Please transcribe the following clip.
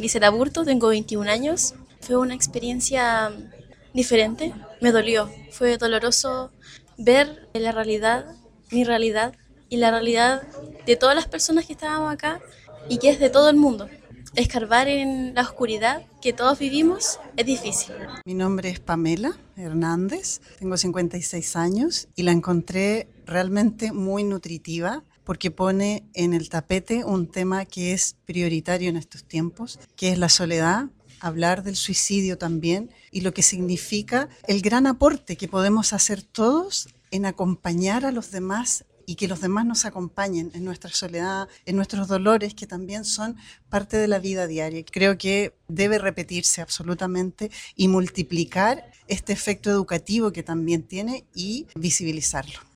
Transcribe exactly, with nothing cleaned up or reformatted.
Gisela Burto, tengo veintiún años. Fue una experiencia diferente, me dolió. Fue doloroso ver la realidad, mi realidad y la realidad de todas las personas que estábamos acá y que es de todo el mundo. Escarbar en la oscuridad que todos vivimos es difícil. Mi nombre es Pamela Hernández, tengo cincuenta y seis años y la encontré realmente muy nutritiva porque pone en el tapete un tema que es prioritario en estos tiempos, que es la soledad, hablar del suicidio también y lo que significa el gran aporte que podemos hacer todos en acompañar a los demás y que los demás nos acompañen en nuestra soledad, en nuestros dolores, que también son parte de la vida diaria. Creo que debe repetirse absolutamente y multiplicar este efecto educativo que también tiene y visibilizarlo.